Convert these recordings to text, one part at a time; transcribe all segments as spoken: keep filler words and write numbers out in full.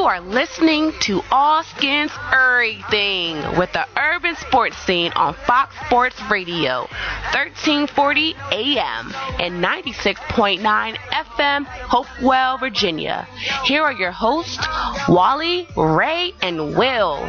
are listening to All Skins Everything with the urban sports scene on Fox Sports Radio, thirteen forty A M and ninety-six point nine F M, Hopewell, Virginia. Here are your hosts, Wally, Ray, and Will.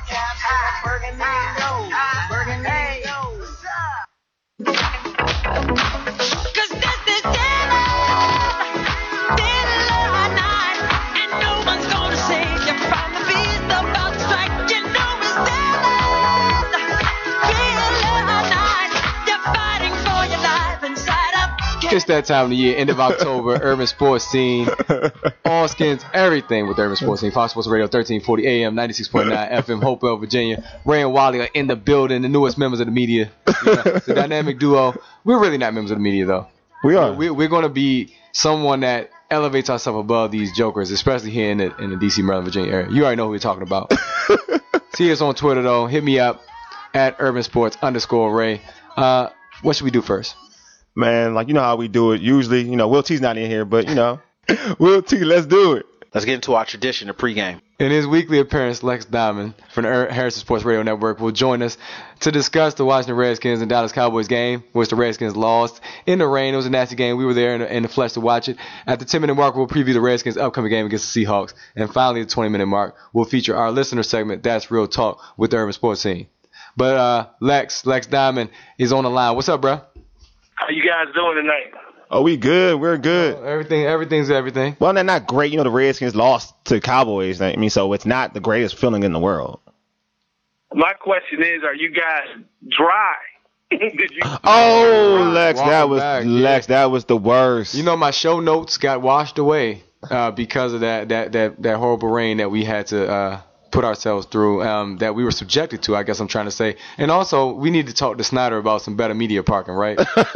It's that time of the year, end of October, urban sports scene, all skins, everything with the urban sports scene. Fox Sports Radio, thirteen forty A M, ninety-six point nine F M, Hopewell, Virginia. Ray and Wally are in the building, the newest members of the media. You know, the dynamic duo. We're really not members of the media, though. We are. We're, we're going to be someone that elevates ourselves above these jokers, especially here in the, in the D C, Maryland, Virginia area. You already know who we're talking about. See us on Twitter, though. Hit me up at urban sports underscore Ray. Uh, what should we do first? Man, like, you know how we do it. Usually, you know, Will T's not in here, but, you know, Will T, let's do it. Let's get into our tradition of pregame. In his weekly appearance, Lex Diamond from the Harrison Sports Radio Network will join us to discuss the Washington Redskins and Dallas Cowboys game, which the Redskins lost in the rain. It was a nasty game. We were there in the, in the flesh to watch it. At the ten-minute mark, we'll preview the Redskins' upcoming game against the Seahawks. And finally, the twenty-minute mark, we'll feature our listener segment, That's Real Talk, with the Urban Sports Scene. But uh, Lex, Lex Diamond is on the line. What's up, bro? How you guys doing tonight? Oh, we good. We're good. Oh, everything, everything's everything. Well, they're not great. You know, the Redskins lost to Cowboys. I mean, so it's not the greatest feeling in the world. My question is, are you guys dry? Did you? Oh, Lex, Walking that was back, Lex. yeah. That was the worst. You know, my show notes got washed away uh, because of that, that that that horrible rain that we had to uh, put ourselves through, um, that we were subjected to, I guess I'm trying to say. And also, we need to talk to Snyder about some better media parking, right?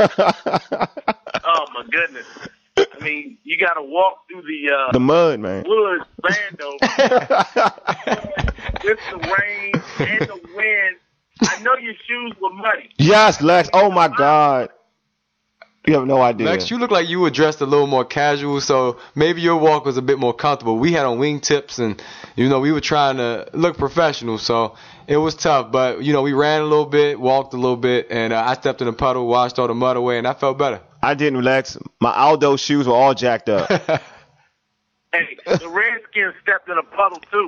Oh, my goodness. I mean, you got to walk through the uh, the mud, man. woods, Bando, with the rain and the wind. I know your shoes were muddy. Yes, Lex. Oh, my God. You have no idea. Lex, you look like you were dressed a little more casual, so maybe your walk was a bit more comfortable. We had on wingtips, and, you know, we were trying to look professional, so it was tough. But, you know, we ran a little bit, walked a little bit, and uh, I stepped in the puddle, washed all the mud away, and I felt better. I didn't, Lex. My Aldo shoes were all jacked up. Hey, the Redskins stepped in a puddle, too.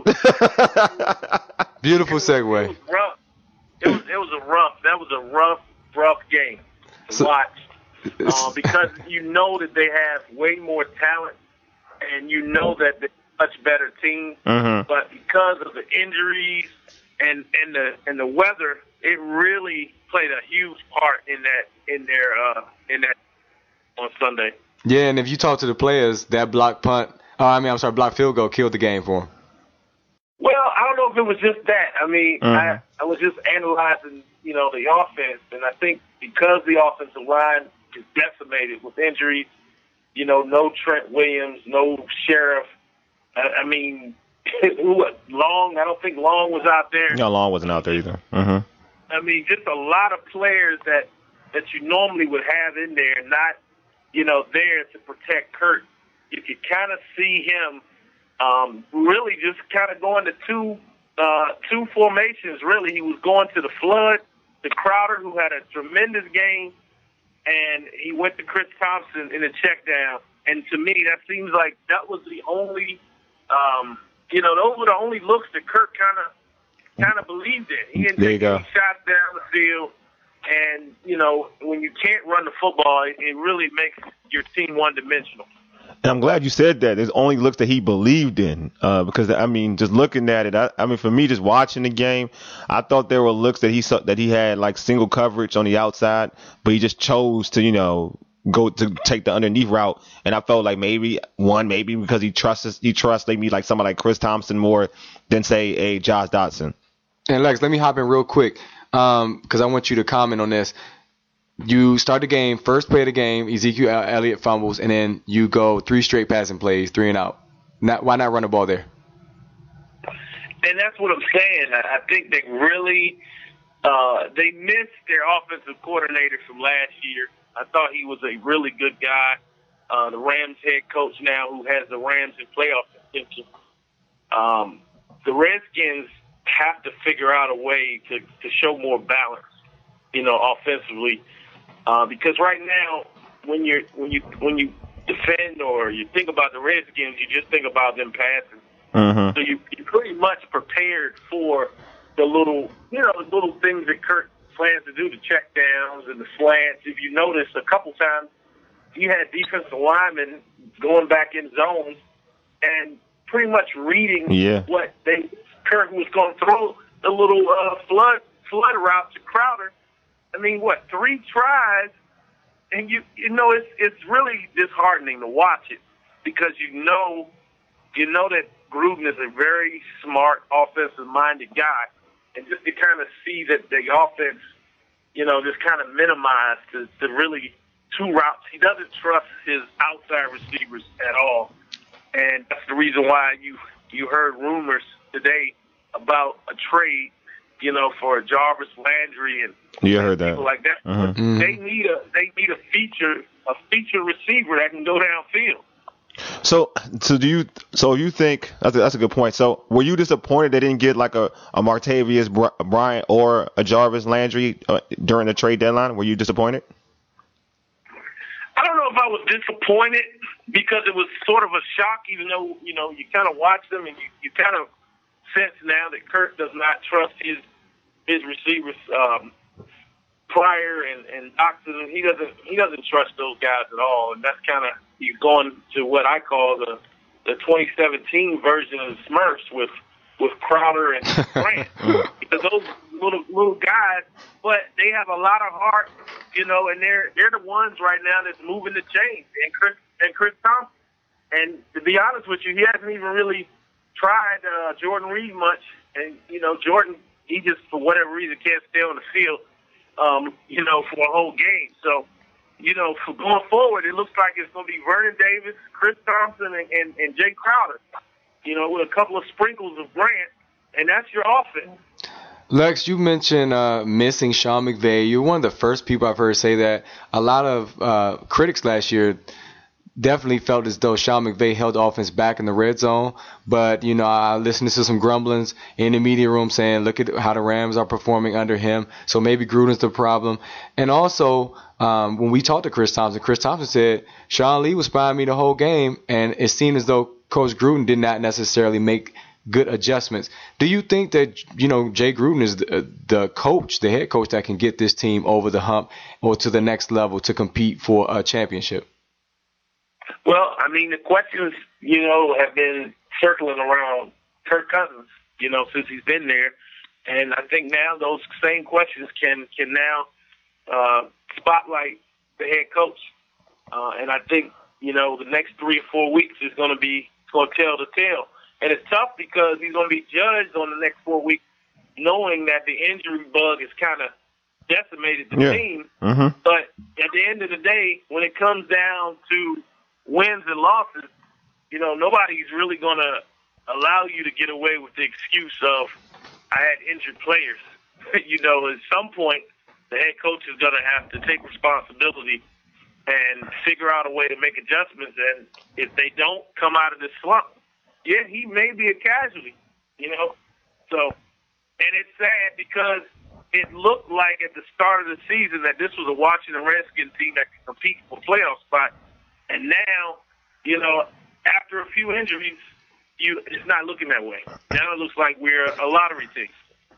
Beautiful It segue. was rough. It was, it was a rough, that was a rough, rough game to So- watch. Uh, because you know that they have way more talent, and you know that they're a much better team. Mm-hmm. But because of the injuries and, and the and the weather, it really played a huge part in that in their uh, in that on Sunday. Yeah, and if you talk to the players, that block punt, oh, I mean, I'm sorry, block field goal killed the game for them. Well, I don't know if it was just that. I mean, Mm-hmm. I, I was just analyzing, you know, the offense, and I think because the offensive line is decimated with injuries, you know, no Trent Williams, no Sheriff. I, I mean, what, Long, I don't think Long was out there. No, Long wasn't out there either. Mm-hmm. I mean, just a lot of players that, that you normally would have in there, not, you know, there to protect Kurt. You could kind of see him um, really just kind of going to two uh, two formations, really. He was going to the flood, to Crowder, who had a tremendous game, and he went to Chris Thompson in the check down. And to me, that seems like that was the only, um, you know, those were the only looks that Kirk kind of kind of believed in. He didn't There you take go. any shots down the field. And, you know, when you can't run the football, it, it really makes your team one-dimensional. And I'm glad you said that. There's only looks that he believed in, uh, because I mean, just looking at it, I, I mean, for me, just watching the game, I thought there were looks that he saw, that he had like single coverage on the outside, but he just chose to, you know, go to take the underneath route. And I felt like maybe one, maybe because he trusts he trusts maybe like somebody like Chris Thompson more than say a Josh Dotson. And Lex, let me hop in real quick, um, because I want you to comment on this. You start the game, first play of the game, Ezekiel Elliott fumbles, and then you go three straight passing plays, three and out. Not, why not run the ball there? And that's what I'm saying. I I think they really uh, they missed their offensive coordinator from last year. I thought he was a really good guy. Uh, the Rams head coach now, who has the Rams in playoff contention. um, the Redskins have to figure out a way to, to show more balance, you know, offensively, uh, because right now when you're when you when you defend or you think about the Redskins, you just think about them passing. Mm-hmm. So you you're pretty much prepared for the little you know the little things that Kurt plans to do, the check downs and the slants. If you notice, a couple times he had defensive linemen going back in zones and pretty much reading yeah. what they Kurt was going to throw the little uh, flood flood route to Crowder. I mean, what, three tries, and you you know it's it's really disheartening to watch it because you know you know that Gruden is a very smart, offensive-minded guy, and just to kind of see that the offense, you know, just kind of minimized to, to really two routes. He doesn't trust his outside receivers at all, and that's the reason why you you heard rumors today about a trade, you know, for Jarvis Landry and yeah, I heard that. people like that. Mm-hmm. Mm. They need a they need a feature a feature receiver that can go downfield. So, so do you? So you think that's a, that's a good point. So, were you disappointed they didn't get like a, a Martavius Bryant or a Jarvis Landry uh, during the trade deadline? Were you disappointed? I don't know if I was disappointed because it was sort of a shock, even though you know you kind of watch them and you, you kind of sense now that Kurt does not trust his his receivers. Um, Pryor and, and Doxson, he doesn't he doesn't trust those guys at all, and that's kind of you're going to what I call the the twenty seventeen version of the Smurfs with with Crowder and Grant, because those little little guys, but they have a lot of heart, you know, and they're they're the ones right now that's moving the chains, and Chris and Chris Thompson. And to be honest with you, he hasn't even really tried uh, Jordan Reed much, and you know Jordan, he just for whatever reason can't stay on the field. Um, you know, for a whole game. So, you know, for going forward, it looks like it's going to be Vernon Davis, Chris Thompson, and, and, and Jay Crowder, you know, with a couple of sprinkles of Grant, and that's your offense. Lex, you mentioned uh, missing Sean McVay. You're one of the first people I've heard say that. A lot of uh, critics last year definitely felt as though Sean McVay held the offense back in the red zone. But, you know, I listened to some grumblings in the media room saying, look at how the Rams are performing under him. So maybe Gruden's the problem. And also, um, when we talked to Chris Thompson, Chris Thompson said, Sean Lee was spying me the whole game. And it seemed as though Coach Gruden did not necessarily make good adjustments. Do you think that, you know, Jay Gruden is the, the coach, the head coach that can get this team over the hump or to the next level to compete for a championship? Well, I mean, the questions, you know, have been circling around Kirk Cousins, you know, since he's been there. And I think now those same questions can, can now uh, spotlight the head coach. Uh, and I think, you know, the next three or four weeks is going to be going to tell the tale. And it's tough because he's going to be judged on the next four weeks knowing that the injury bug has kind of decimated the yeah. team. Mm-hmm. But at the end of the day, when it comes down to wins and losses, you know, nobody's really going to allow you to get away with the excuse of, I had injured players. You know, at some point, the head coach is going to have to take responsibility and figure out a way to make adjustments. And if they don't come out of this slump, yeah, he may be a casualty, you know. So, and it's sad because it looked like at the start of the season that this was a Washington Redskins team that could compete for a playoff spot. And now, you know, after a few injuries, you it's not looking that way. Now it looks like we're a lottery team.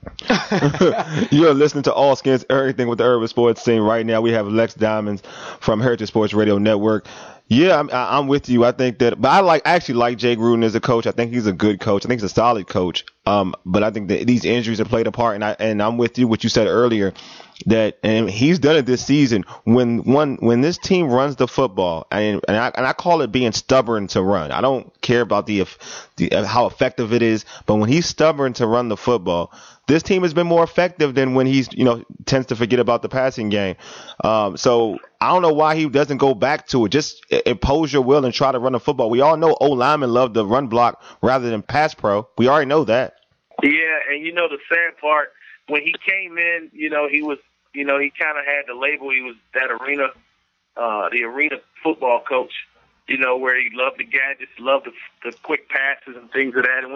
You're listening to All Skins Everything with the Urban Sports Scene. Right now we have Lex Diamonds from Heritage Sports Radio Network. Yeah, I'm, I'm with you. I think that, but I like I actually like Jay Gruden as a coach. I think he's a good coach. I think he's a solid coach. Um, but I think that these injuries have played a part, and I and I'm with you. What you said earlier, that and he's done it this season. When one when this team runs the football, and and I and I call it being stubborn to run. I don't care about the, the how effective it is, but when he's stubborn to run the football, this team has been more effective than when he's, you know, tends to forget about the passing game. Um, so I don't know why he doesn't go back to it. Just impose your will and try to run the football. We all know O linemen love the run block rather than pass pro. We already know that. Yeah, and you know the sad part, when he came in, you know, he was, you know, he kind of had the label. He was that arena, uh, the arena football coach, you know, where he loved the gadgets, loved the, the quick passes and things of that. And when he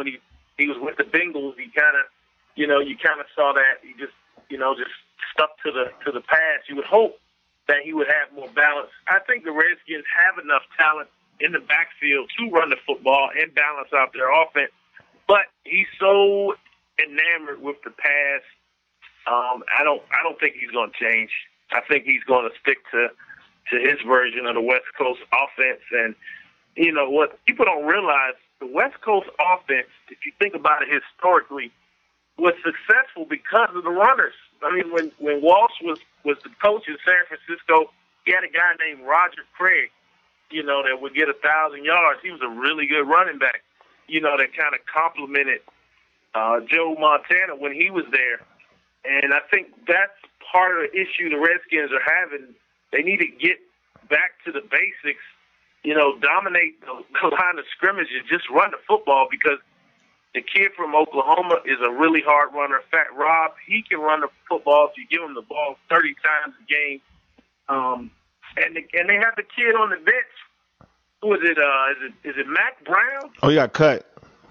he was with the Bengals, he kind of, you know, you kind of saw that he just, you know, just stuck to the to the past. You would hope that he would have more balance. I think the Redskins have enough talent in the backfield to run the football and balance out their offense, but he's so enamored with the pass. Um, I don't, I don't think he's going to change. I think he's going to stick to to his version of the West Coast offense. And you know what people don't realize, the West Coast offense, if you think about it historically, was successful because of the runners. I mean, when, when Walsh was, was the coach in San Francisco, he had a guy named Roger Craig, you know, that would get a thousand yards. He was a really good running back, you know, that kind of complemented uh, Joe Montana when he was there. And I think that's part of the issue the Redskins are having. They need to get back to the basics, you know, dominate the, the line of scrimmage and just run the football, because the kid from Oklahoma is a really hard runner. Fat Rob, he can run the football if you give him the ball thirty times a game. Um, and the, and they have the kid on the bench. Who is it? Uh, is it is it Mac Brown? Oh, he got cut.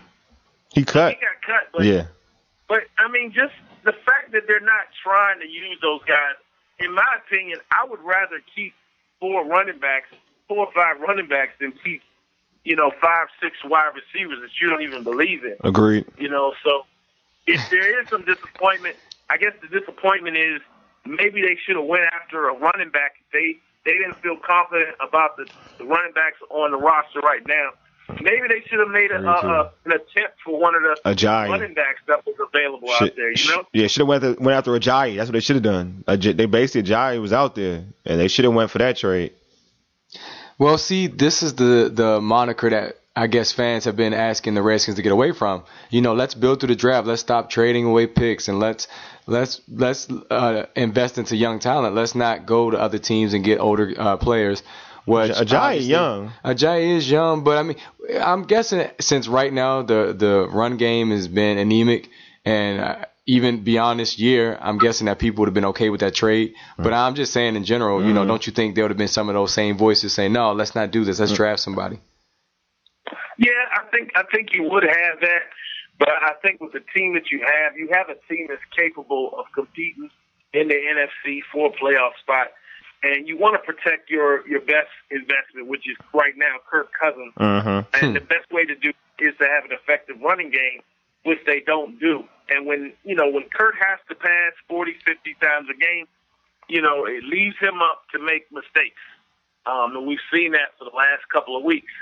He cut. He got cut. But, yeah. But I mean, just the fact that they're not trying to use those guys, in my opinion, I would rather keep four running backs, four or five running backs, than keep, you know, five, six wide receivers that you don't even believe in. Agreed. You know, so if there is some disappointment, I guess the disappointment is maybe they should have went after a running back. They they didn't feel confident about the, the running backs on the roster right now. Maybe they should have made a, a, a, an attempt for one of the Ajayi. running backs that was available should, out there, you know? Yeah, should have went, after, went after Ajayi. That's what they should have done. Aj- they basically, Ajayi was out there, and they should have went for that trade. Well, see, this is the, the moniker that I guess fans have been asking the Redskins to get away from. You know, let's build through the draft. Let's stop trading away picks, and let's let's let's uh, invest into young talent. Let's not go to other teams and get older uh, players. Which Ajayi young. Ajayi is young, but I mean, I'm guessing since right now the the run game has been anemic, and uh, even beyond this year, I'm guessing that people would have been okay with that trade. Mm. But I'm just saying in general, mm. you know, don't you think there would have been some of those same voices saying, no, let's not do this. Let's mm. draft somebody. Yeah, I think I think you would have that, but I think with the team that you have, you have a team that's capable of competing in the N F C for a playoff spot, and you want to protect your, your best investment, which is right now Kirk Cousins. Uh-huh. And the best way to do it is to have an effective running game, which they don't do. And when you know when Kurt has to pass forty, fifty times a game, you know it leaves him up to make mistakes, um, and we've seen that for the last couple of weeks.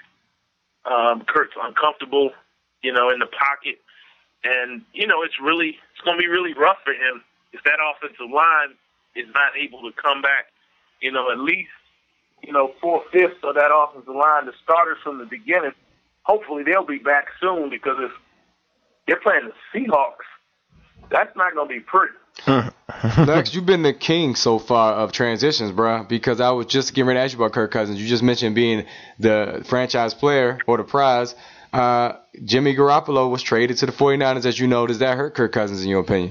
Um, Kurt's uncomfortable, you know, in the pocket. And, you know, it's really, it's going to be really rough for him if that offensive line is not able to come back, you know, at least, you know, four-fifths of that offensive line, the starters from the beginning. Hopefully they'll be back soon, because if they're playing the Seahawks, that's not going to be pretty. Lex, you've been the king so far of transitions, bro, because I was just getting ready to ask you about Kirk Cousins. You just mentioned being the franchise player or the prize. Uh, Jimmy Garoppolo was traded to the 49ers, as you know. Does that hurt Kirk Cousins, in your opinion?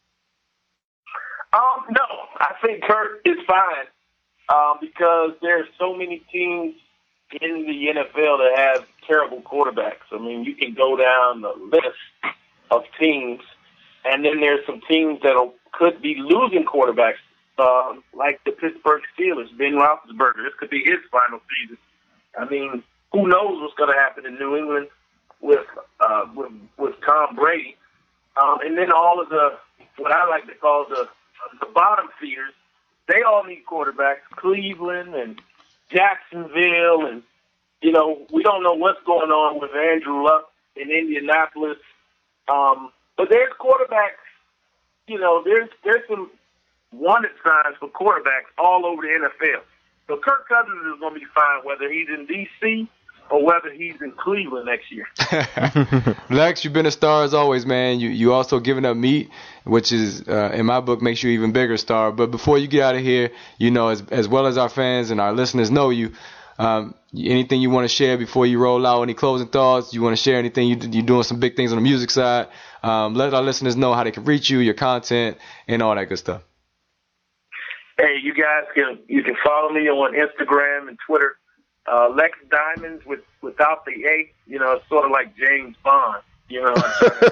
Um, no, I think Kirk is fine um, because there's so many teams in the N F L that have terrible quarterbacks. I mean, you can go down the list of teams. And then there's some teams that could be losing quarterbacks, uh, like the Pittsburgh Steelers, Ben Roethlisberger. This could be his final season. I mean, who knows what's going to happen in New England with uh, with, with Tom Brady. Um, and then all of the, what I like to call the the bottom feeders, they all need quarterbacks. Cleveland and Jacksonville, and, you know, we don't know what's going on with Andrew Luck in Indianapolis. Um But there's quarterbacks, you know, there's there's some wanted signs for quarterbacks all over the N F L. So Kirk Cousins is going to be fine whether he's in D C or whether he's in Cleveland next year. Lex, you've been a star as always, man. You you also giving up meat, which is, uh, in my book, makes you even bigger star. But before you get out of here, you know, as as well as our fans and our listeners know you, Um, anything you want to share before you roll out? Any closing thoughts? You want to share anything? You, you're doing some big things on the music side. Um, let our listeners know how they can reach you, your content, and all that good stuff. Hey, you guys can you can follow me on Instagram and Twitter, uh, Lex Diamonds with without the A. You know, it's sort of like James Bond. You know,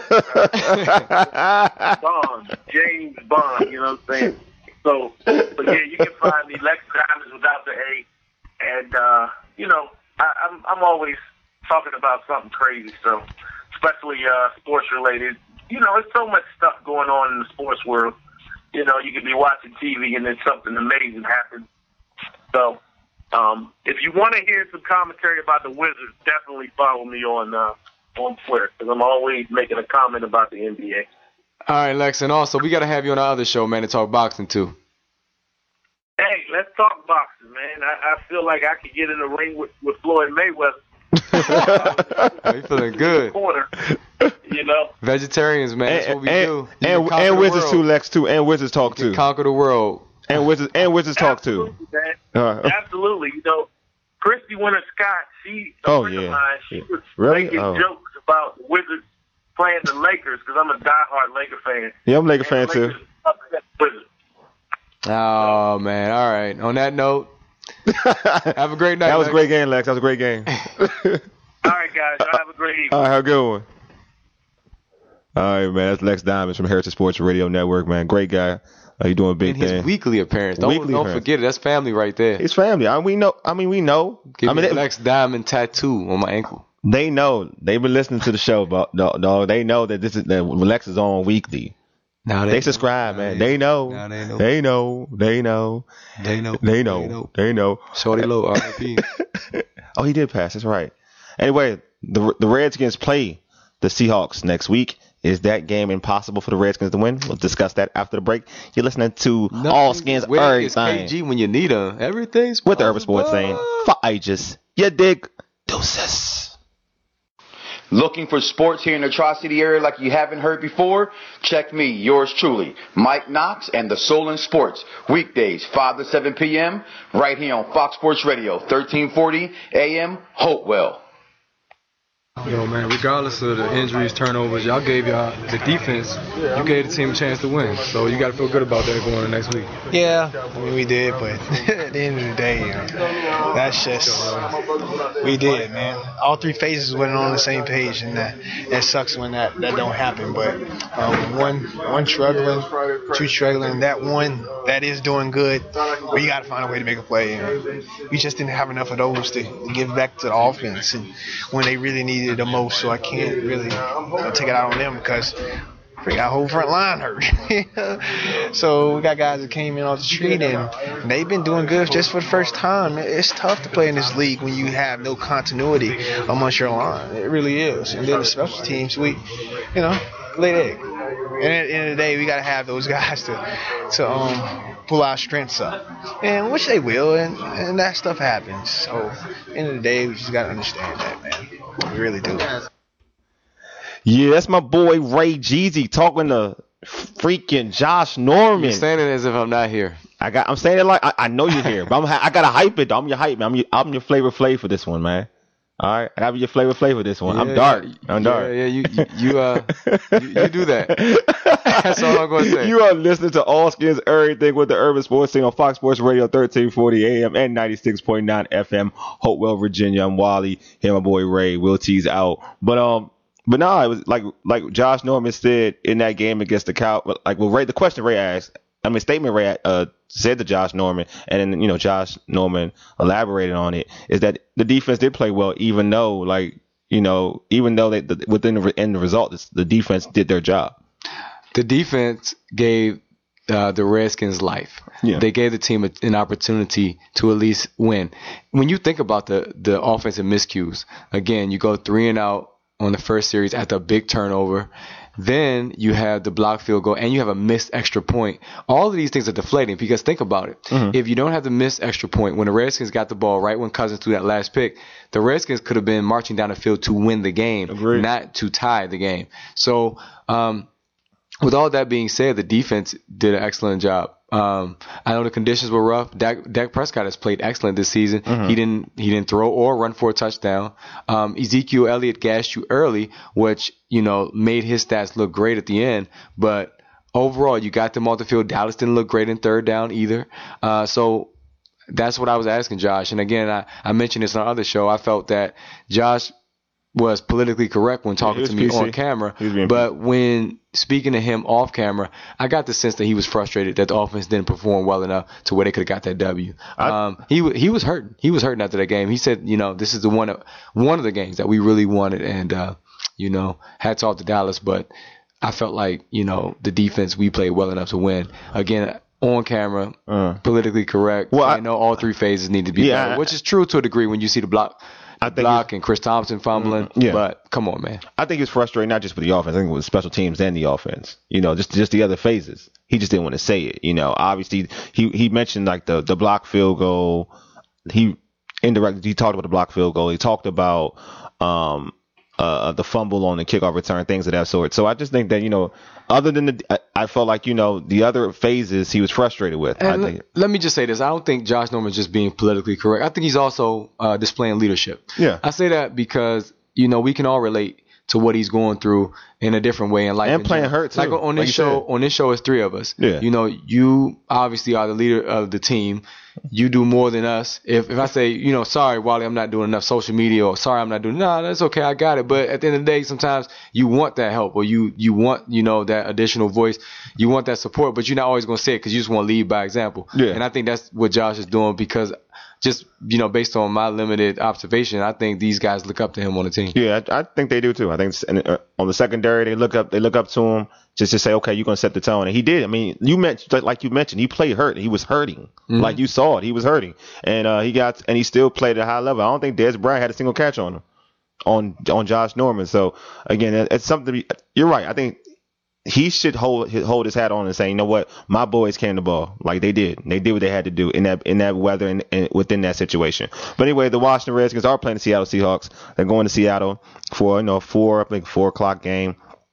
Bond, James Bond. You know what I'm saying? So, but yeah, you can find me Lex Diamonds without the A, and uh, you know, I, I'm I'm always talking about something crazy. So, especially uh, sports related. You know, there's so much stuff going on in the sports world. You know, you could be watching T V and then something amazing happens. So, um, if you want to hear some commentary about the Wizards, definitely follow me on uh, on Twitter, because I'm always making a comment about the N B A. All right, Lex, and also we got to have you on our other show, man, to talk boxing too. Hey, let's talk boxing, man. I, I feel like I could get in the ring with, with Floyd Mayweather. Oh, you feeling good? Corner, you know. Vegetarians, man. That's and, what we and, do. And, and, and Wizards too, Lex too, and Wizards talk too. Conquer the world. And Wizards and Wizards talk too. Man. Uh, Absolutely. You know, Christy Winter Scott, she, a Oh, friend of yeah. mine, she was Really? making Oh. jokes about the Wizards playing the Lakers, because I'm a diehard Laker fan. Yeah, I'm a Laker fan And the too. Lakers upset the Wizards. Oh man. All right. On that note, have a great night. That was Lex. a great game, Lex. That was a great game. All right, guys. Y'all have a great evening. All right, have a good one. All right, man. That's Lex Diamonds from Heritage Sports Radio Network, man. Great guy. Uh, he doing a big And his thing. weekly appearance. Don't, Weekly don't appearance. forget it. That's family right there. His family. I, we know. I mean, we know. Give I mean, me a they, Lex Diamond tattoo on my ankle. they know. They've been listening to the show, but dog, dog, they know that this is that Lex is on weekly. Now They subscribe, now man. They know. Now they know. They know. They know. They know. They know. They know. Shorty Low, R I P. Oh, he did pass. That's right. Anyway, the the Redskins play the Seahawks next week. Is that game impossible for the Redskins to win? We'll discuss that after the break. You're listening to All Skins Where is K Everything G when you need him? Everything's with the Urban Sports possible. saying, for ages. You dig? Deuces. Looking for sports here in the Tri-City area like you haven't heard before? Check me, yours truly, Mike Knox and the Solon Sports, weekdays five to seven p.m. right here on Fox Sports Radio, thirteen forty A M, Hopewell. Yo, man, regardless of the injuries, turnovers, y'all gave y'all the defense. You gave the team a chance to win. So you got to feel good about that going into next week. Yeah, I mean, we did, but at the end of the day, you know, that's just, we did, man. All three phases went on the same page, and that, that sucks when that, that don't happen. But um, one one struggling, two struggling, that one that is doing good, but you got to find a way to make a play. And we just didn't have enough of those to, to give back to the offense and when they really needed it the most, so I can't really uh, take it out on them because our whole front line hurt. So we got guys that came in off the street and they've been doing good just for the first time. It's tough to play in this league when you have no continuity amongst your line. It really is. And then the special teams, we, you know, lay the egg. And at the end of the day, we got to have those guys to to um, pull our strengths up, and which they will, and, and that stuff happens. So at the end of the day, we just got to understand that, man. We really do. Yeah, that's my boy Ray Jeezy talking to freaking Josh Norman. You're saying it as if I'm not here. I got. I'm saying it like I, I know you're here, but I'm, I gotta hype it. Though. I'm your hype man. I'm your, I'm your flavor flavor for this one, man. All right, I gotta be your flavor flavor this one. Yeah, I'm dark. Yeah, I'm dark. Yeah, yeah, you, you, you uh, you, you do that. That's all I'm gonna say. You are listening to All Skins Everything with the Urban Sports Scene on Fox Sports Radio, thirteen forty A M and ninety-six point nine F M, Hopewell, Virginia. I'm Wally. Here, my boy Ray. Will T's out, but um. But no, it was like like Josh Norman said in that game against the Cow. Like, well, Ray, the question Ray asked, I mean, statement Ray uh, said to Josh Norman, and then you know Josh Norman elaborated on it, is that the defense did play well, even though like you know even though they the, within the end result, the defense did their job. The defense gave uh, the Redskins life. Yeah. They gave the team a, an opportunity to at least win. When you think about the the offensive miscues, again, you go three and out on the first series after a big turnover. Then you have the block field goal and you have a missed extra point. All of these things are deflating because think about it. Mm-hmm. If you don't have the missed extra point, when the Redskins got the ball right when Cousins threw that last pick, the Redskins could have been marching down the field to win the game, Agreed. Not to tie the game. So um, with all that being said, the defense did an excellent job. Um, I know the conditions were rough. Dak, Dak Prescott has played excellent this season. Mm-hmm. He didn't he didn't throw or run for a touchdown. Um, Ezekiel Elliott gassed you early, which you know made his stats look great at the end. But overall, you got them off the field. Dallas didn't look great in third down either. Uh, so that's what I was asking Josh. And again, I, I mentioned this on our other show. I felt that Josh was politically correct when talking Yeah, to me P C. on camera, being but when speaking to him off camera, I got the sense that he was frustrated that the offense didn't perform well enough to where they could have got that W. I, um, he w- he was hurting. He was hurting after that game. He said, you know, this is the one of, one of the games that we really wanted, and uh, you know, hats off to Dallas, but I felt like, you know, the defense, we played well enough to win. Again, on camera, uh, politically correct. Well, I I know all three phases need to be yeah, better, I, which is true to a degree when you see the block. I think block and Chris Thompson fumbling, yeah. but come on, man. I think it's frustrating not just with the offense. I think with special teams and the offense. You know, just just the other phases. He just didn't want to say it. You know, obviously he he mentioned like the the block field goal. He indirectly he talked about the block field goal. He talked about um uh the fumble on the kickoff return, things of that sort. So I just think that, you know, other than the, I, I felt like, you know, the other phases he was frustrated with. And I think. Let, let me just say this. I don't think Josh Norman's just being politically correct. I think he's also uh, displaying leadership. Yeah. I say that because, you know, we can all relate to what he's going through in a different way in life. And playing hurt, too. Like on this like show, on this show, it's three of us. Yeah. You know, you obviously are the leader of the team. You do more than us. If if I say, you know, sorry, Wally, I'm not doing enough social media, or sorry, I'm not doing, no, that's okay, I got it. But at the end of the day, sometimes you want that help, or you you want, you know, that additional voice, you want that support, but you're not always going to say it because you just want to lead by example. Yeah. And I think that's what Josh is doing, because just, you know, based on my limited observation, I think these guys look up to him on the team. Yeah, I, I think they do too. I think it's, and, uh, on the secondary, they look up, they look up to him just to say, okay, you're going to set the tone. And he did. I mean, you mentioned, like you mentioned, he played hurt. He was hurting. Mm-hmm. Like you saw it. He was hurting. And uh, he got, and he still played at a high level. I don't think Dez Bryant had a single catch on him, on on Josh Norman. So, again, it, it's something to be, you're right. I think he should hold hold his hat on and say, you know what, my boys came the ball. Like they did. They did what they had to do in that in that weather and, and within that situation. But anyway, the Washington Redskins are playing the Seattle Seahawks. They're going to Seattle for, you know, four, I think four o'clock game.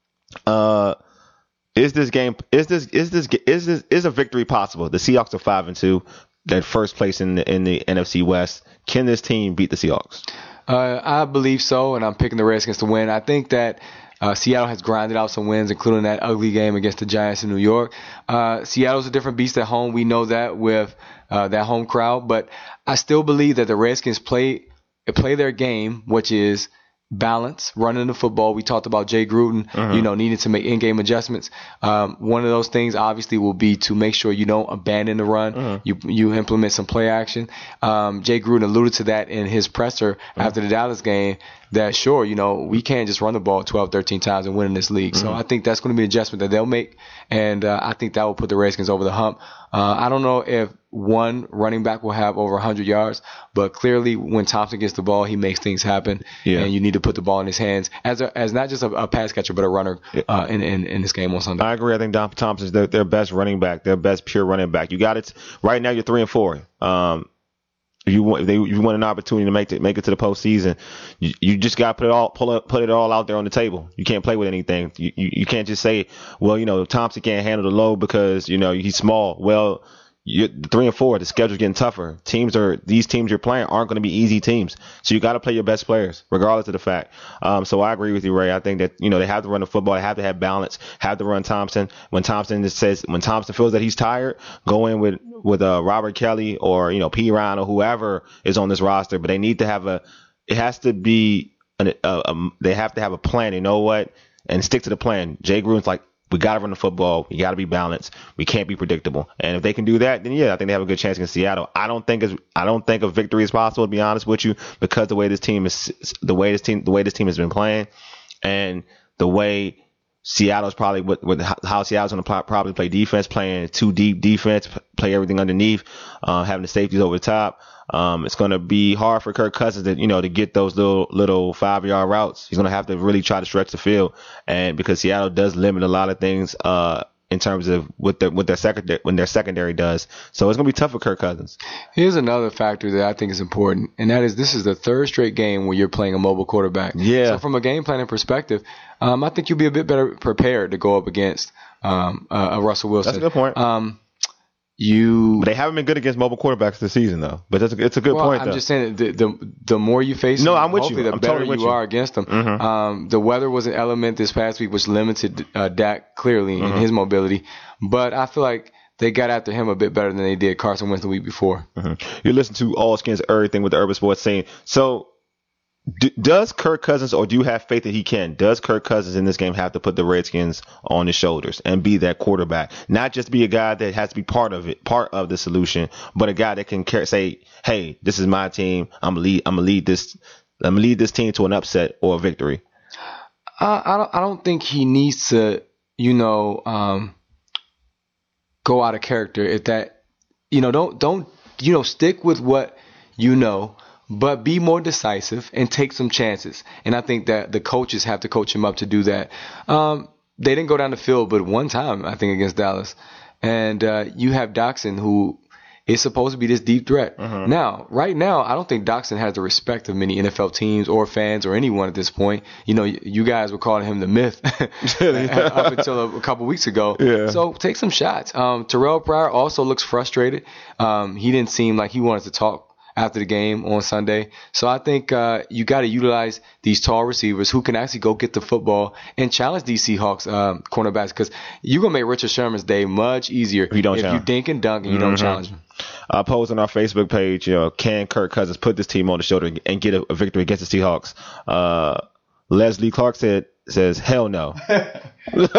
Uh, is this game? Is this is this is this is a victory possible? The Seahawks are five and two. They're first place in the in the N F C West. Can this team beat the Seahawks? Uh, I believe so, and I'm picking the Redskins to win. I think that uh, Seattle has grinded out some wins, including that ugly game against the Giants in New York. Uh, Seattle's a different beast at home. We know that with uh, that home crowd, but I still believe that the Redskins play play their game, which is balance, running the football. We talked about Jay Gruden, mm-hmm. you know, needing to make in-game adjustments. Um, one of those things, obviously, will be to make sure you don't abandon the run. Mm-hmm. You you implement some play action. Um, Jay Gruden alluded to that in his presser mm-hmm. after the Dallas game, that sure, you know, we can't just run the ball twelve, thirteen times and win in this league. Mm-hmm. So I think that's going to be an adjustment that they'll make, and uh, I think that will put the Redskins over the hump. Uh, I don't know if one running back will have over one hundred yards, but clearly when Thompson gets the ball, he makes things happen, yeah. and you need to put the ball in his hands as a, as not just a, a pass catcher, but a runner uh, in, in in this game on Sunday. I agree. I think Dom Thompson's their, their best running back, their best pure running back. You got it right now. You're three and four. Um, if you want, if they, if you want an opportunity to make it make it to the postseason, you, you just got to put it all pull it, put it all out there on the table. You can't play with anything. You, you you can't just say, well, you know, Thompson can't handle the load because you know he's small. Well, you're three and four. The schedule's getting tougher. Teams are these teams you're playing aren't going to be easy teams. So you got to play your best players, regardless of the fact. Um, so I agree with you, Ray. I think that you know they have to run the football. They have to have balance. Have to run Thompson. When Thompson just says when Thompson feels that he's tired, go in with with uh, Robert Kelly or you know P. Ryan or whoever is on this roster. But they need to have a. It has to be. An, a, a, they have to have a plan. You know what? And stick to the plan. Jay Gruden's like, we got to run the football. We got to be balanced. We can't be predictable. And if they can do that, then yeah, I think they have a good chance against Seattle. I don't think it's, I don't think a victory is possible, to be honest with you, because the way this team is, the way this team, the way this team has been playing, and the way Seattle's probably with, with how Seattle's going to probably play defense, playing too deep defense, play everything underneath, uh, having the safeties over the top. Um, it's going to be hard for Kirk Cousins to, you know, to get those little, little five yard routes. He's going to have to really try to stretch the field. And because Seattle does limit a lot of things, uh, in terms of what their, what their secondary, when their secondary does. So it's going to be tough for Kirk Cousins. Here's another factor that I think is important, and that is this is the third straight game where you're playing a mobile quarterback. Yeah. So from a game planning perspective, um, I think you'll be a bit better prepared to go up against, um, uh, a Russell Wilson. That's a good point. Um, You, but they haven't been good against mobile quarterbacks this season, though. But that's a, it's a good well, point. I'm though. just saying the, the the more you face, no, them, I'm with hopefully you. the I'm better totally you, you are against them. Mm-hmm. Um, the weather was an element this past week, which limited uh, Dak clearly mm-hmm. in his mobility. But I feel like they got after him a bit better than they did Carson Wentz the week before. Mm-hmm. You listen to All Skins Everything with the Urban Sports Scene. So D- does Kirk Cousins, or do you have faith that he can? Does Kirk Cousins in this game have to put the Redskins on his shoulders and be that quarterback, not just be a guy that has to be part of it, part of the solution, but a guy that can care, say, "Hey, this is my team. I'm gonna lead. I'm gonna lead this. I'm gonna lead this team to an upset or a victory." Uh, I don't. I don't think he needs to, you know, um, go out of character. If that, you know, don't don't you know, stick with what you know. But be more decisive and take some chances. And I think that the coaches have to coach him up to do that. Um, they didn't go down the field but one time, I think, against Dallas. And uh, you have Doxson, who is supposed to be this deep threat. Uh-huh. Now, right now, I don't think Doxson has the respect of many N F L teams or fans or anyone at this point. You know, you guys were calling him the myth up until a, a couple weeks ago. Yeah. So take some shots. Um, Terrell Pryor also looks frustrated. Um, he didn't seem like he wanted to talk after the game on Sunday. So I think uh, you got to utilize these tall receivers who can actually go get the football and challenge these Seahawks um, cornerbacks, because you're going to make Richard Sherman's day much easier if you, don't if you dink and dunk and you mm-hmm. don't challenge him. I posed on our Facebook page, you know, can Kirk Cousins put this team on the shoulder and get a, a victory against the Seahawks? Uh, Leslie Clark said, says, hell no. That's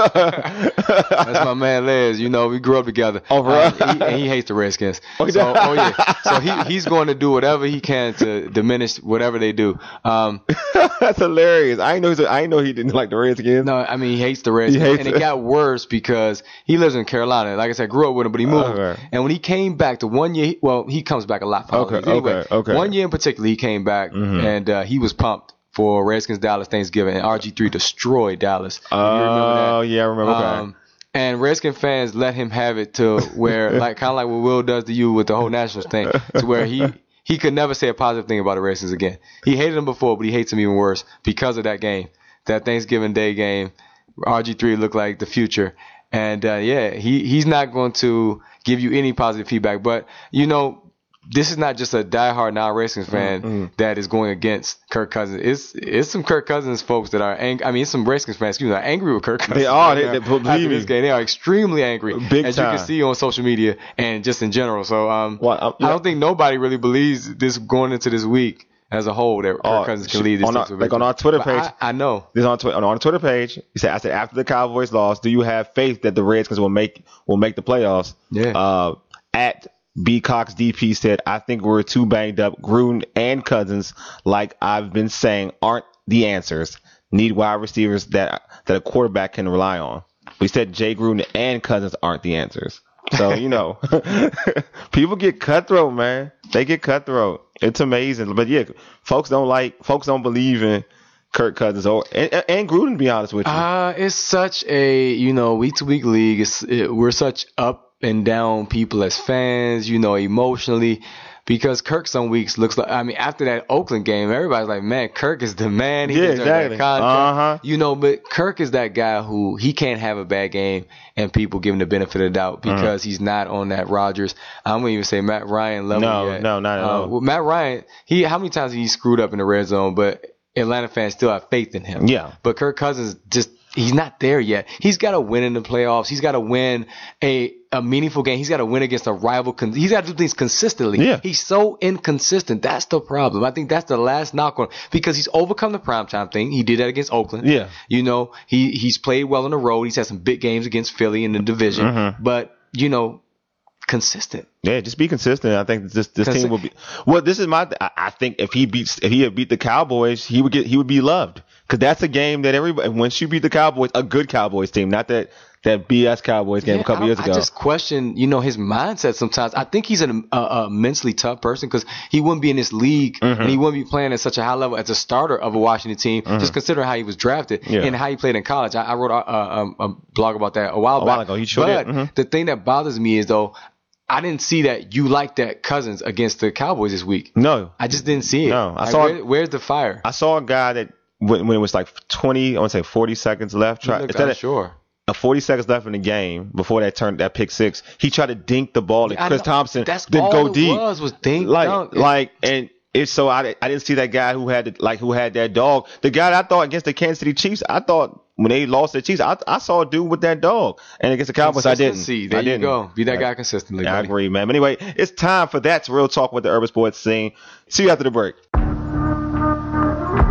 my man Les. You know, we grew up together. Oh, right. Um, he, and he hates the Redskins. So, oh yeah. So he he's going to do whatever he can to diminish whatever they do. Um, That's hilarious. I know. I didn't know he didn't like the Redskins. No, I mean he hates the Redskins, hates and it, it got worse because he lives in Carolina. Like I said, grew up with him, but he moved. Okay. And when he came back to one year, well, he comes back a lot. Okay. Anyway, Okay. Okay. One year in particular, he came back mm-hmm. and uh, he was pumped for Redskins Dallas Thanksgiving, and R G three destroyed Dallas. Oh, yeah, I remember that. Um, and Redskin fans let him have it to where, like, kind of like what Will does to you with the whole Nationals thing, to where he he could never say a positive thing about the Redskins again. He hated them before, but he hates them even worse because of that game, that Thanksgiving Day game. R G three looked like the future. And, uh, yeah, he, he's not going to give you any positive feedback. But, you know, this is not just a diehard non-Redskins fan mm-hmm. that is going against Kirk Cousins. It's it's some Kirk Cousins folks that are angry. I mean, it's some Redskins fans, excuse me, are angry with Kirk Cousins. They are. Right they, they, believe me. This game. They are extremely angry, Big as time. you can see on social media and just in general. So um, well, um, I don't think nobody really believes this going into this week as a whole that Kirk oh, Cousins can lead this on team our, to like victory. on our Twitter page. I, I know. This on, twi- on our Twitter page. He said, "I said after the Cowboys lost, do you have faith that the Redskins will make will make the playoffs?" Yeah. Uh, at B Cox D P said, "I think we're too banged up. Gruden and Cousins, like I've been saying, aren't the answers. Need wide receivers that that a quarterback can rely on." We said Jay Gruden and Cousins aren't the answers. So, you know, people get cutthroat, man. They get cutthroat. It's amazing. But yeah, folks don't like, folks don't believe in Kirk Cousins or and, and Gruden, to be honest with you. Uh, it's such a, you know, week to week league. It's, it, we're such up and down people as fans, you know, emotionally, because Kirk some weeks looks like, I mean, after that Oakland game, everybody's like, man, Kirk is the man. He yeah, deserves exactly. that contract. Uh-huh. You know, but Kirk is that guy who he can't have a bad game and people give him the benefit of the doubt because uh-huh. he's not on that Rodgers. I wouldn't even say Matt Ryan level no, yet. No, not at uh, all. Well, Matt Ryan, he how many times he screwed up in the red zone, but Atlanta fans still have faith in him. Yeah. But Kirk Cousins just, he's not there yet. He's got to win in the playoffs. He's got to win a, a meaningful game. He's got to win against a rival. Con- he's got to do things consistently. Yeah. He's so inconsistent. That's the problem. I think that's the last knock on him because he's overcome the primetime thing. He did that against Oakland. Yeah. You know, he, he's played well on the road. He's had some big games against Philly in the division. Mm-hmm. But, you know, consistent. Yeah, just be consistent. I think this this Consi- team will be. Well, this is my. I, I think if he beats, if he had beat the Cowboys, he would get, he would be loved because that's a game that everybody. Once you beat the Cowboys, a good Cowboys team, not that that B S Cowboys game yeah, a couple I, years ago. I just question, you know, his mindset sometimes. I think he's an, a, a mentally tough person because he wouldn't be in this league mm-hmm. and he wouldn't be playing at such a high level as a starter of a Washington team. Mm-hmm. Just considering how he was drafted yeah. and how he played in college. I, I wrote a, a, a blog about that a while a back. while ago. He sure but did. Mm-hmm. the thing that bothers me is though, I didn't see that you liked that Cousins against the Cowboys this week. No, I just didn't see it. No, I like, saw. Where, where's the fire? I saw a guy that when, when it was like twenty, I want to say forty seconds left. Try, instead of sure. A forty seconds left in the game before that turned that pick six. He tried to dink the ball at Yeah, Chris know. Thompson. That's then all go it deep. was was dink. Like dunk. like and. It's so I, I didn't see that guy who had like who had that dog. The guy that I thought against the Kansas City Chiefs, I thought when they lost the Chiefs, I, I saw a dude with that dog. And against the Cowboys, I didn't. There I you didn't. go. Be that guy consistently. Yeah, I buddy. agree, man. But anyway, it's time for That's Real Talk with the Urban Sports Scene. See you after the break.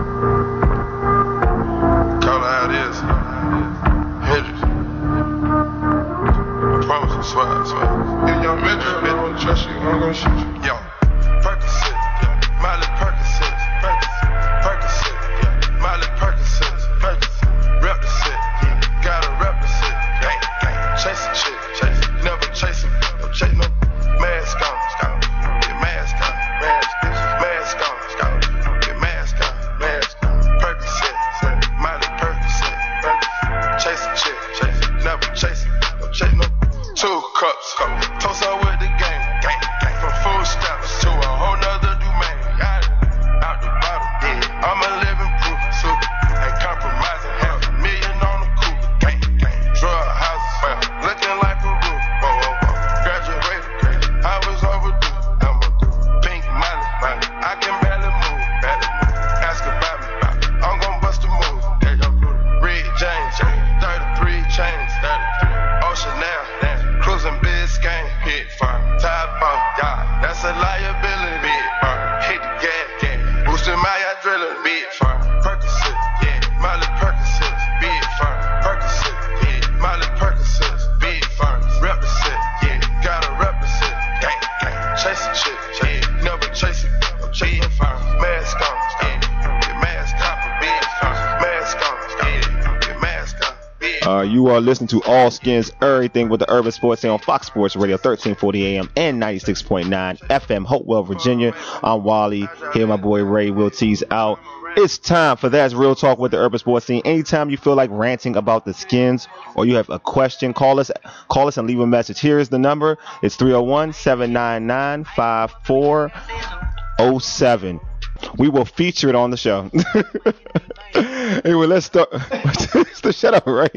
swear, swear. If young Metro, they don't trust you, I'm gonna shoot you. Yo, Percocet, yeah. Miley Percocet, Percocet, Percocet, yeah. Miley Percocet, Percocet, rep the set, yeah. Gotta rep the set, gang, gang. Chase a chick, chase, never chase him, no chase no mask on, scout. Get mask on, mask, mask on, scout. Get mask on, mask on. Percocet, Miley Percocet, Percocet. Chase a chick, chase, never chase him, no chase no. Two cups, cup. Toast up with the gang, gang, gang. From food stamps to a whole nother domain. Got it, out the bottle, yeah. I'm a living proof, super. Ain't compromising, half a million on the coupe. Gang, gang. Drug houses, well, looking like Peru. Whoa, whoa, whoa. Graduated, crazy. I was overdue, I'm overdue. Pink money, money. I can barely move, barely move. Ask about me, I'm gon' bust a move. There you go. Red James, thirty-three chains, thirty-three. Ocean now, now. Cruising Biscayne, hit fire, top off, yeah, that's a liability, big fire, hit the gas, gas, boosting my adrenaline, big fire, Percocet, yeah, Miley Percocet, big fire, Percocet, yeah, Miley Percocet, big fire, rep the set, yeah, gotta rep the set, gang, gang, chase a chick, yeah, never chase it, no chase no fire, mask on, yeah, get mask on, big fire, mask on, yeah, get mask on. Uh, you are listening to All Skins Everything with the Urban Sports Scene on Fox Sports Radio, thirteen forty A M and ninety-six point nine F M, Hopewell, Virginia. I'm Wally. Here my boy Ray will tease out. It's time for That's Real Talk with the Urban Sports Scene. Anytime you feel like ranting about the Skins or you have a question, call us call us and leave a message. Here is the number. It's three oh one, seven nine nine, five four oh seven. We will feature it on the show. Anyway, let's start. Shut up, right?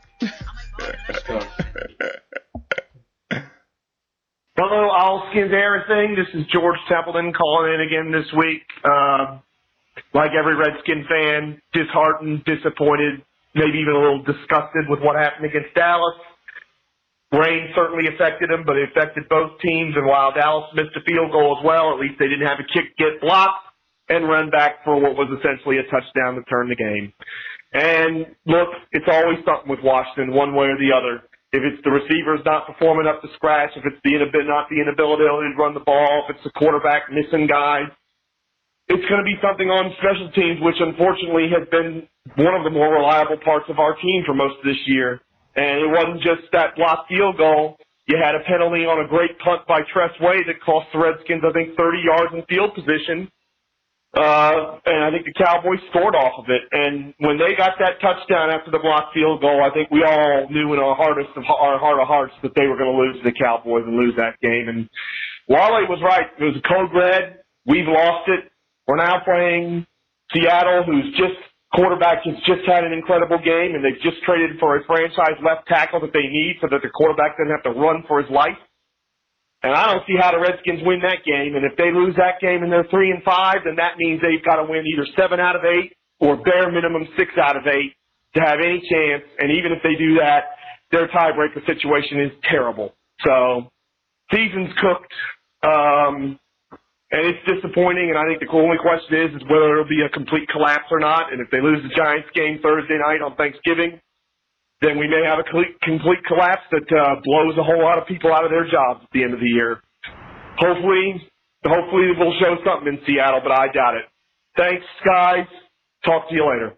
Hello, All Skins Everything. This is George Templeton calling in again this week. Uh, like every Redskin fan, disheartened, disappointed, maybe even a little disgusted with what happened against Dallas. Rain certainly affected them, but it affected both teams. And while Dallas missed a field goal as well, at least they didn't have a kick get blocked and run back for what was essentially a touchdown to turn the game. And look, it's always something with Washington, one way or the other. If it's the receivers not performing up to scratch, if it's the inability, not the inability to run the ball, if it's the quarterback missing guys, it's going to be something on special teams, which unfortunately has been one of the more reliable parts of our team for most of this year. And it wasn't just that blocked field goal. You had a penalty on a great punt by Tress Way that cost the Redskins, I think, thirty yards in field position. Uh, and I think the Cowboys scored off of it. And when they got that touchdown after the blocked field goal, I think we all knew in our hardest of our heart of hearts that they were going to lose to the Cowboys and lose that game. And Wally was right. It was a code red. We've lost it. We're now playing Seattle, who's just quarterback has just had an incredible game, and they've just traded for a franchise left tackle that they need so that the quarterback doesn't have to run for his life. And I don't see how the Redskins win that game. And if they lose that game and they're three and five, then that means they've got to win either seven out of eight or bare minimum six out of eight to have any chance. And even if they do that, their tiebreaker situation is terrible. So season's cooked, um, and it's disappointing. And I think the only question is, is whether it'll be a complete collapse or not. And if they lose the Giants game Thursday night on Thanksgiving, then we may have a complete, complete collapse that uh, blows a whole lot of people out of their jobs at the end of the year. Hopefully, hopefully we'll show something in Seattle, but I doubt it. Thanks, guys. Talk to you later.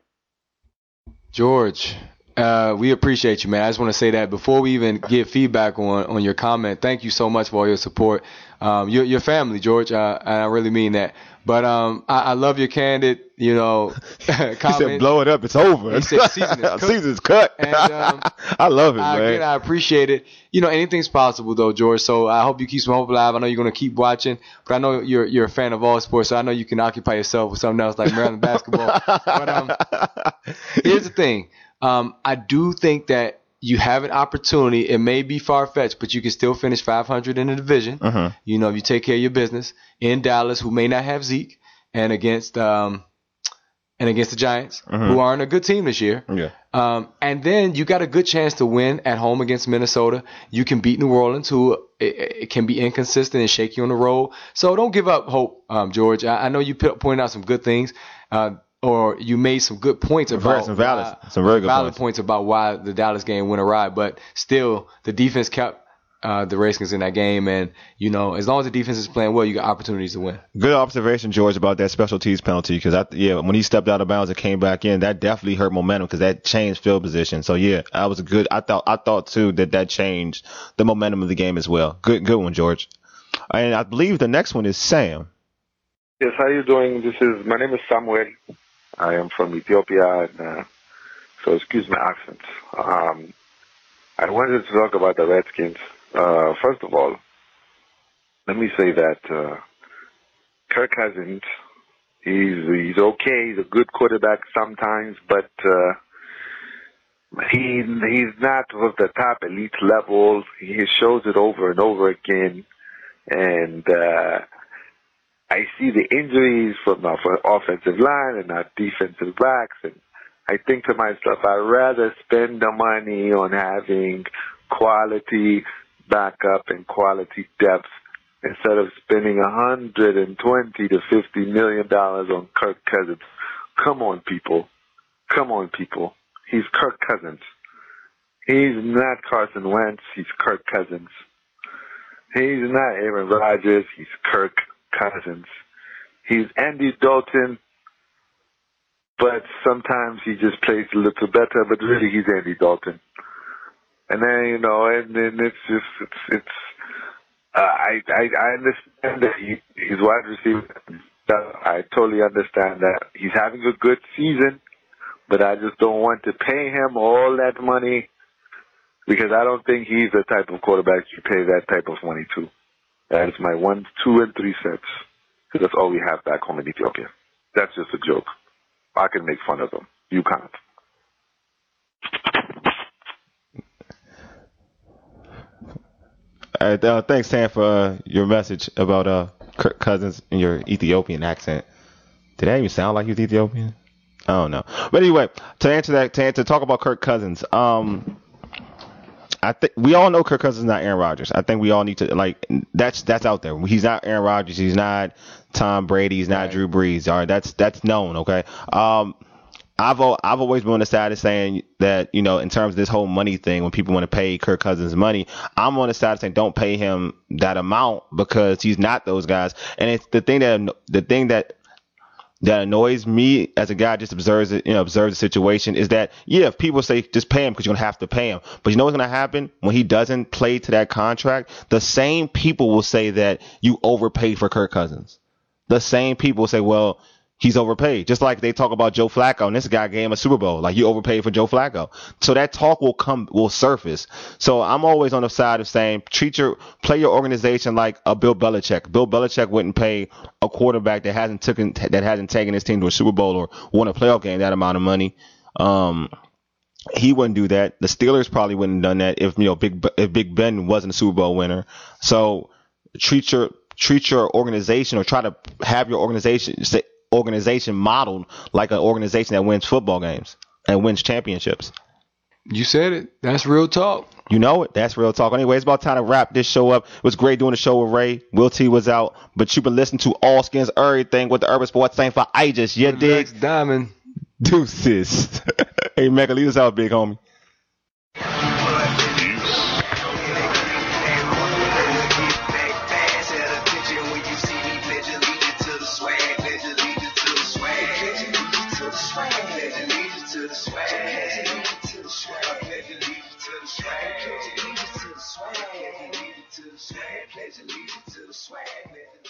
George, uh, we appreciate you, man. I just want to say that before we even get feedback on, on your comment, thank you so much for all your support. Um, your, your family, George, uh, and I really mean that. But um, I, I love your candid, you know, comment. He said, blow it up, it's over. He said, season is cut. Season's cut. And, um, I love it, I, man. Again, I appreciate it. You know, anything's possible, though, George. So I hope you keep some hope alive. I know you're going to keep watching. But I know you're you're a fan of all sports, so I know you can occupy yourself with something else like Maryland basketball. But um, here's the thing. Um, I do think that you have an opportunity. It may be far-fetched, but you can still finish five hundred in the division. Uh-huh. You know, if you take care of your business in Dallas, who may not have Zeke, and against um, and against the Giants, uh-huh. who aren't a good team this year. Yeah. Um, and then you got a good chance to win at home against Minnesota. You can beat New Orleans, who it, it can be inconsistent and shaky on the road. So don't give up hope, um, George. I, I know you p- pointed out some good things. Uh, Or you made some good points about some valid, why, some very good valid points. points about why the Dallas game went awry, but still the defense kept uh, the Redskins in that game. And, you know, as long as the defense is playing well, you got opportunities to win. Good observation, George, about that special teams penalty. Because, I, yeah, when he stepped out of bounds and came back in, that definitely hurt momentum because that changed field position. So, yeah, that was a good – I thought, I thought, too, that that changed the momentum of the game as well. Good good one, George. And I believe the next one is Sam. Yes, how are you doing? This is my name is Samuel. I am from Ethiopia, and uh, so excuse my accent. Um, I wanted to talk about the Redskins. Uh, first of all, let me say that uh, Kirk Cousins, he's he's okay. He's a good quarterback sometimes, but uh, he he's not of the top elite level. He shows it over and over again, and uh, I see the injuries from our offensive line and our defensive backs, and I think to myself, I'd rather spend the money on having quality backup and quality depth instead of spending one hundred twenty to fifty million dollars on Kirk Cousins. Come on, people. Come on, people. He's Kirk Cousins. He's not Carson Wentz. He's Kirk Cousins. He's not Aaron Rodgers. He's Kirk Cousins. He's Andy Dalton, but sometimes he just plays a little better, but really he's Andy Dalton. And then, you know, and then it's just, it's, it's, uh, I, I, I understand that he, he's wide receiver. I totally understand that. He's having a good season, but I just don't want to pay him all that money because I don't think he's the type of quarterback you pay that type of money to. That is my one, two, and three cents. Because that's all we have back home in Ethiopia. That's just a joke. I can make fun of them. You can't. All right, uh, thanks, Sam, for uh, your message about uh, Kirk Cousins and your Ethiopian accent. Did that even sound like he was Ethiopian? I don't know. But anyway, to answer that, to, answer, to talk about Kirk Cousins, um, I think we all know Kirk Cousins is not Aaron Rodgers. I think we all need to, like, that's that's out there. He's not Aaron Rodgers. He's not Tom Brady. He's not right. Drew Brees. All right, that's that's known. Okay. Um, I've I've always been on the side of saying that, you know, in terms of this whole money thing, when people want to pay Kirk Cousins money, I'm on the side of saying don't pay him that amount because he's not those guys. And it's the thing that the thing that. that annoys me as a guy just observes it, you know, observes the situation is that, yeah, if people say just pay him because you're going to have to pay him. But you know what's going to happen when he doesn't play to that contract? The same people will say that you overpaid for Kirk Cousins. The same people will say, well, he's overpaid. Just like they talk about Joe Flacco and this guy gave him a Super Bowl. Like you overpaid for Joe Flacco. So that talk will come, will surface. So I'm always on the side of saying treat your, play your organization like a Bill Belichick. Bill Belichick wouldn't pay a quarterback that hasn't taken, that hasn't taken his team to a Super Bowl or won a playoff game that amount of money. Um, he wouldn't do that. The Steelers probably wouldn't have done that if, you know, Big, if Big Ben wasn't a Super Bowl winner. So treat your, treat your organization or try to have your organization say, organization modeled like an organization that wins football games and wins championships. You said it. That's real talk. You know it. That's real talk. Anyway, it's about time to wrap this show up. It was great doing the show with Ray. Will T was out, but you've been listening to All Skins Everything with the Urban Sports Saint for Aegis. Yeah, dig? Diamond. Deuces. Hey, Mega, lead us out, big homie. Pledge allegiance to the swag,